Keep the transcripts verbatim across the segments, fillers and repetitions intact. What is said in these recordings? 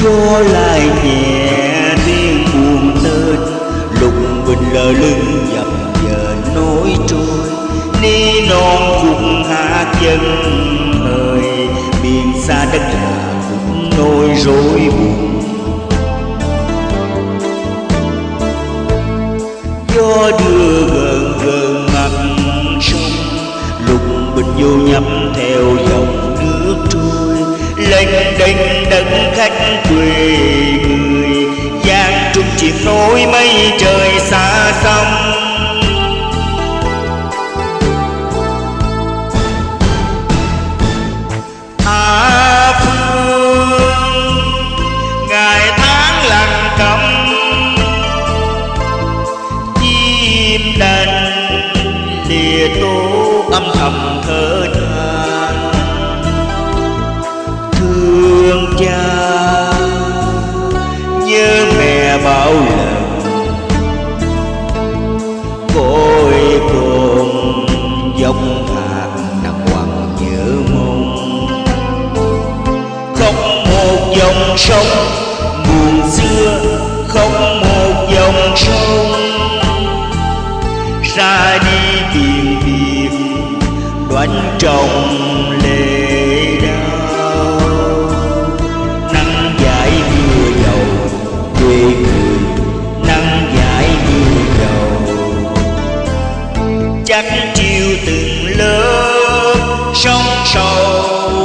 gió lại nhẹ tiếng buồn tên, lục bình lờ lưng dập dờn nối trôi. Ni non khúc hát dân hời, miền xa đất lạ cũng nỗi rối buồn. Gió đưa gần gần mặt sông, lục bình vô nhấp theo dòng nước trôi. Lênh đênh đất khách quê người, giang trung chìm nổi mây trời xa xăm. Tha phương ngày tháng lặng câm, chim đành lìa tố âm thầm thở than. Thương cha nhớ mẹ bao lần, cõi cồn dòng hạt nặng quằn nhớ mong. Không một dòng sông buồn xưa, không một dòng sông ra đi biển biệt đoán trong lệ đau. Nắng dãi mưa dầu quê người, nắng dãi mưa dầu chắc chiều từng lớp sóng sâu.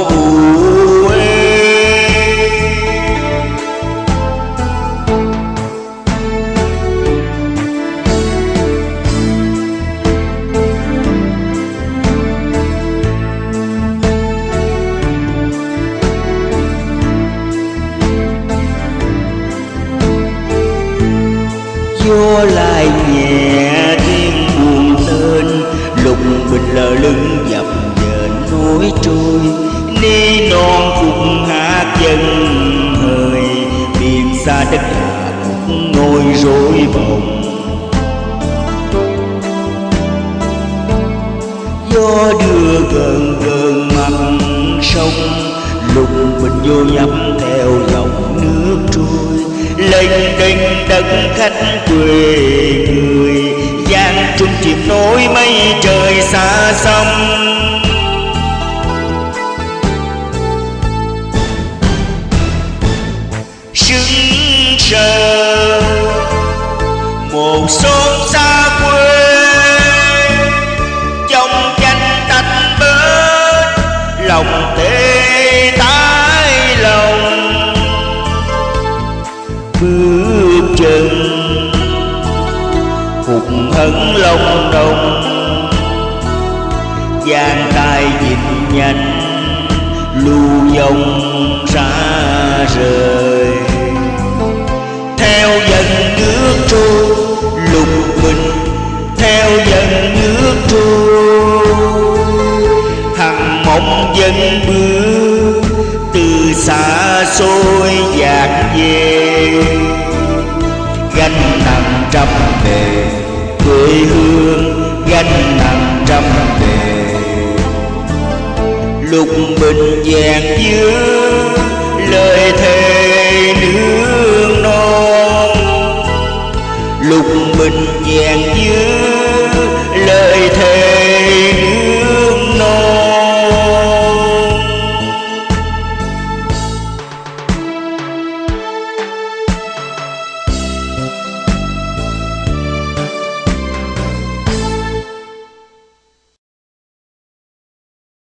Gió lại nhẹ tiếng buồn tên, lục bình lờ lưng dập dờn nối trôi. Ni non khúc hát dân hời, miền xa đất lạ cũng nỗi rối bồng. Gió đưa gần gần mặt sông, lục bình vô nhấp theo dòng nước trôi. Lênh đênh đất khách quê người, giang trung chìm nổi mây trời xa xăm. Sững sờ một xóm xa quê, trong tranh tách bến lòng tê tái lòng. Bước chân hụt hẫng lòng đồng, giang tay nhìn nhanh lưu dòng ra rời. Theo dần nước trôi lục bình, theo dần nước trôi hằng mộng dân bước từ xa xôi dạt về. Gánh nặng trăm bề quê hương, gánh nặng trăm bề lục bình vàng dưa lời thề nương non. Lục bình vàng dưa lời thề nương non.